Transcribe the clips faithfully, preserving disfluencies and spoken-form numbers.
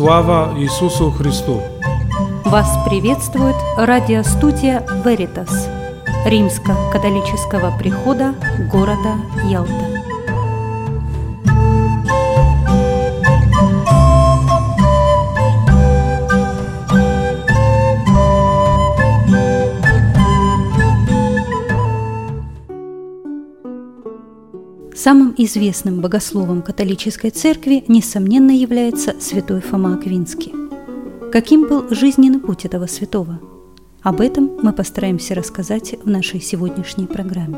Слава Иисусу Христу! Вас приветствует радиостудия Veritas Римско-католического прихода города Ялта. Самым известным богословом католической церкви, несомненно, является святой Фома Аквинский. Каким был жизненный путь этого святого? Об этом мы постараемся рассказать в нашей сегодняшней программе.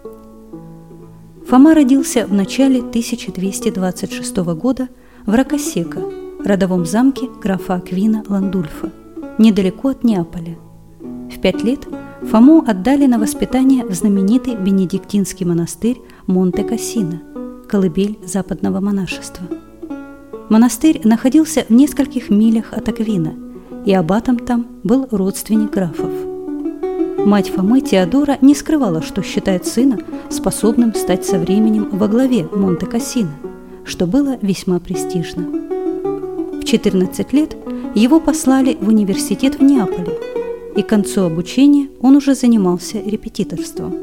Фома родился в начале тысяча двести двадцать шестого года в Рокассека, родовом замке графа Аквина Ландульфа, недалеко от Неаполя. В пять лет Фому отдали на воспитание в знаменитый бенедиктинский монастырь Монте-Кассино, колыбель западного монашества. Монастырь находился в нескольких милях от Аквина, и аббатом там был родственник графов. Мать Фомы Теодора не скрывала, что считает сына способным стать со временем во главе Монте-Кассино, что было весьма престижно. В четырнадцать лет его послали в университет в Неаполе, и к концу обучения он уже занимался репетиторством.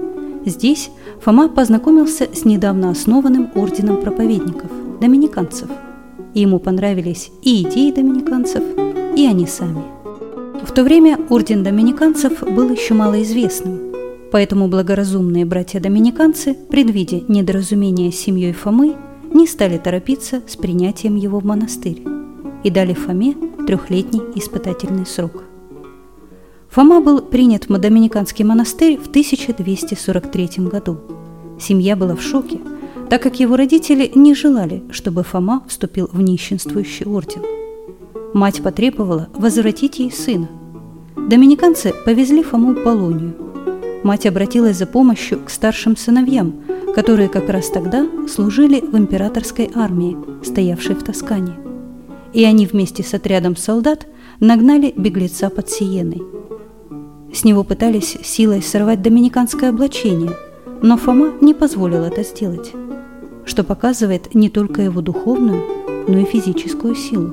Здесь Фома познакомился с недавно основанным орденом проповедников – доминиканцев, и ему понравились и идеи доминиканцев, и они сами. В то время орден доминиканцев был еще малоизвестным, поэтому благоразумные братья-доминиканцы, предвидя недоразумение с семьей Фомы, не стали торопиться с принятием его в монастырь и дали Фоме трехлетний испытательный срок. Фома был принят в доминиканский монастырь в тысяча двести сорок третьем году. Семья была в шоке, так как его родители не желали, чтобы Фома вступил в нищенствующий орден. Мать потребовала возвратить ей сына. Доминиканцы повезли Фому в Болонью. Мать обратилась за помощью к старшим сыновьям, которые как раз тогда служили в императорской армии, стоявшей в Тоскане. И они вместе с отрядом солдат нагнали беглеца под Сиеной. С него пытались силой сорвать доминиканское облачение, но Фома не позволил это сделать, что показывает не только его духовную, но и физическую силу.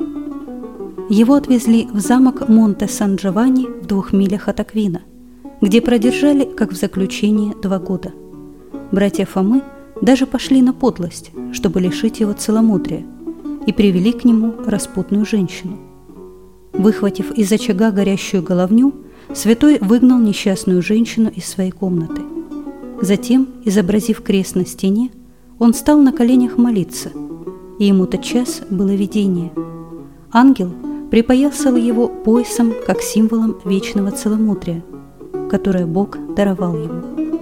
Его отвезли в замок Монте-Сан-Джованни в двух милях от Аквина, где продержали, как в заключении, два года. Братья Фомы даже пошли на подлость, чтобы лишить его целомудрия, и привели к нему распутную женщину. Выхватив из очага горящую головню, святой выгнал несчастную женщину из своей комнаты. Затем, изобразив крест на стене, он стал на коленях молиться, и ему тотчас было видение. Ангел припоясал его поясом как символом вечного целомудрия, которое Бог даровал ему.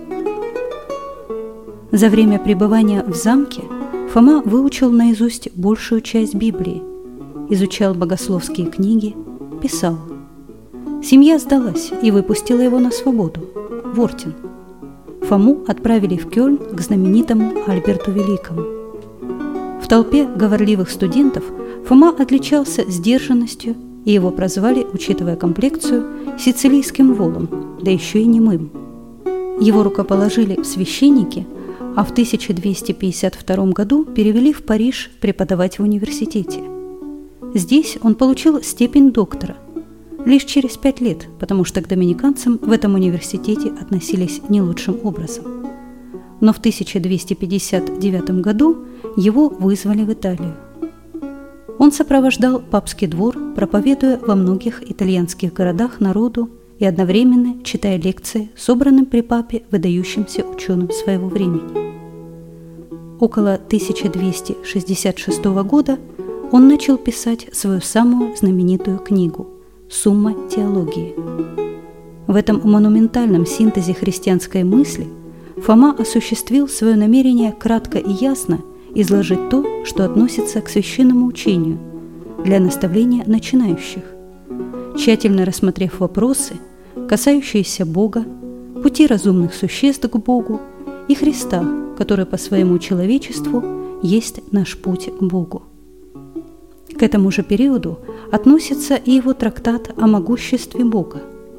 За время пребывания в замке Фома выучил наизусть большую часть Библии, изучал богословские книги, писал. Семья сдалась и выпустила его на свободу, в орден. Фому отправили в Кёльн к знаменитому Альберту Великому. В толпе говорливых студентов Фома отличался сдержанностью, и его прозвали, учитывая комплекцию, сицилийским волом, да еще и немым. Его рукоположили в священники, а в тысяча двести пятьдесят втором году перевели в Париж преподавать в университете. Здесь он получил степень доктора, лишь через пять лет, потому что к доминиканцам в этом университете относились не лучшим образом. Но в тысяча двести пятьдесят девятом году его вызвали в Италию. Он сопровождал папский двор, проповедуя во многих итальянских городах народу и одновременно читая лекции собранным при папе выдающимся ученым своего времени. Около тысяча двести шестьдесят шестого года он начал писать свою самую знаменитую книгу «Сумма теологии». В этом монументальном синтезе христианской мысли Фома осуществил свое намерение кратко и ясно изложить то, что относится к священному учению для наставления начинающих, тщательно рассмотрев вопросы, касающиеся Бога, пути разумных существ к Богу и Христа, который по своему человечеству есть наш путь к Богу. К этому же периоду относится и его трактат о могуществе Бога.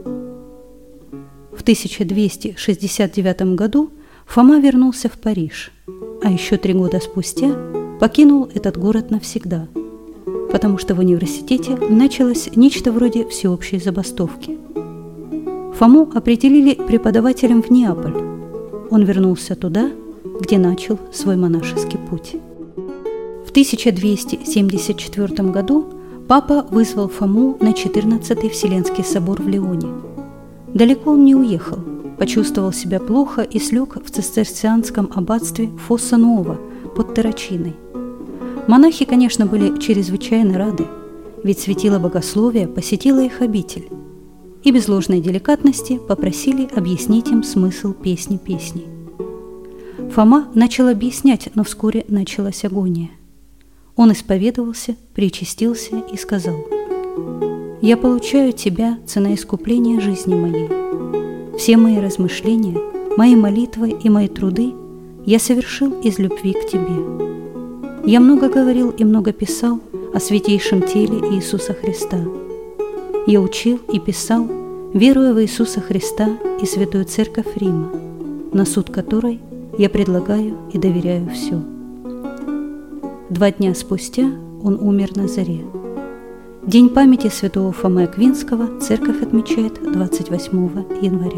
В тысяча двести шестьдесят девятом году Фома вернулся в Париж, а еще три года спустя покинул этот город навсегда, потому что в университете началось нечто вроде всеобщей забастовки. Фому определили преподавателем в Неаполь. Он вернулся туда, где начал свой монашеский путь. В тысяча двести семьдесят четвёртом году папа вызвал Фому на четырнадцатый Вселенский собор в Лионе. Далеко он не уехал, почувствовал себя плохо и слег в цистерцианском аббатстве Фосса-Нуова под Террачиной. Монахи, конечно, были чрезвычайно рады, ведь светило богословия посетило их обитель, и без ложной деликатности попросили объяснить им смысл песни песней. Фома начал объяснять, но вскоре началась агония. Он исповедовался, причастился и сказал: «Я получаю Тебя, цена искупления жизни моей. Все мои размышления, мои молитвы и мои труды я совершил из любви к Тебе. Я много говорил и много писал о святейшем теле Иисуса Христа. Я учил и писал, веруя в Иисуса Христа и Святую Церковь Рима, на суд которой я предлагаю и доверяю все». Два дня спустя он умер на заре. День памяти святого Фомы Аквинского церковь отмечает двадцать восьмого января.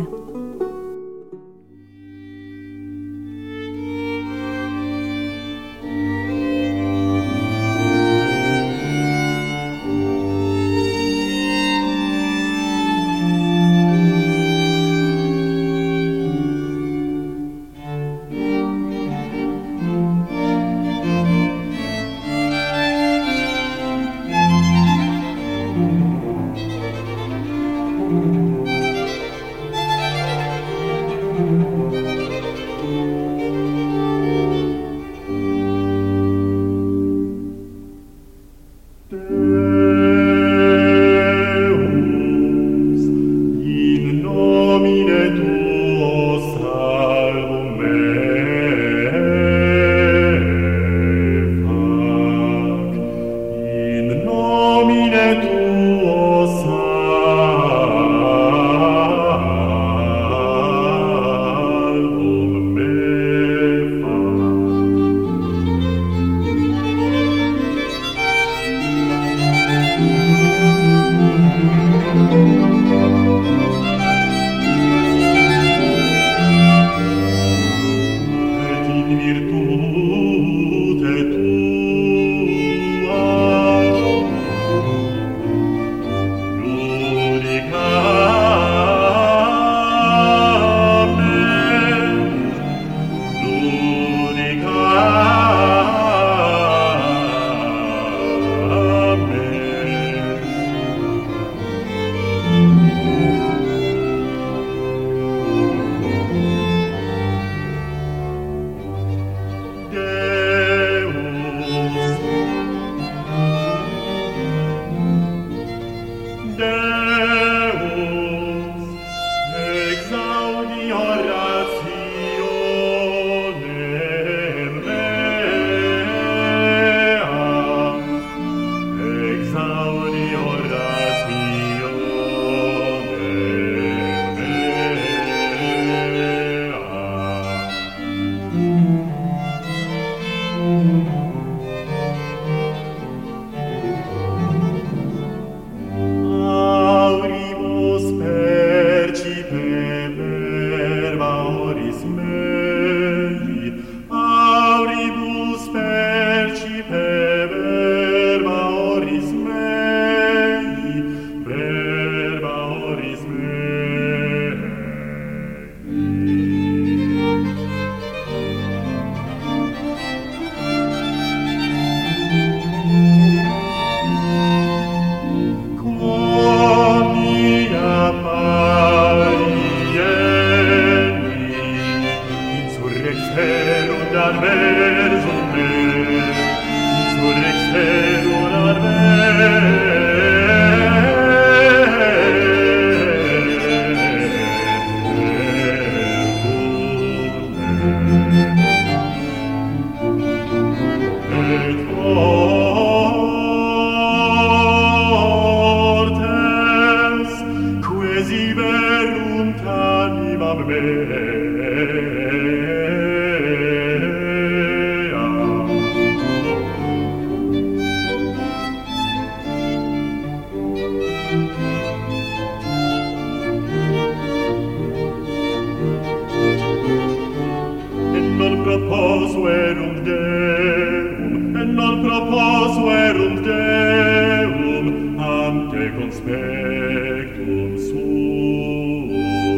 proposuerunt Deum, et non proposuerunt Deum, ante conspectum suum.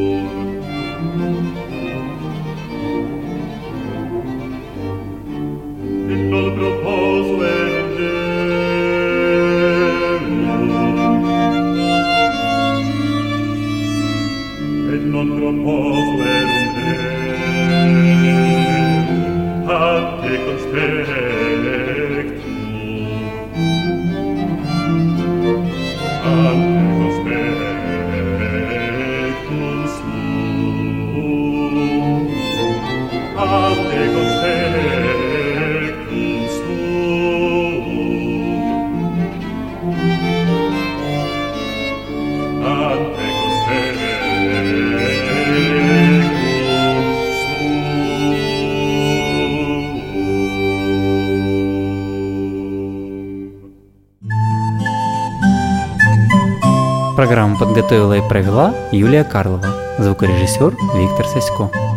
Et non proposuerunt Deum, et non proposuerunt Deum, ante conspectum, ante conspectum suum, ante conspectum suum, ante Программу подготовила и провела Юлия Карлова, звукорежиссер Виктор Сасько.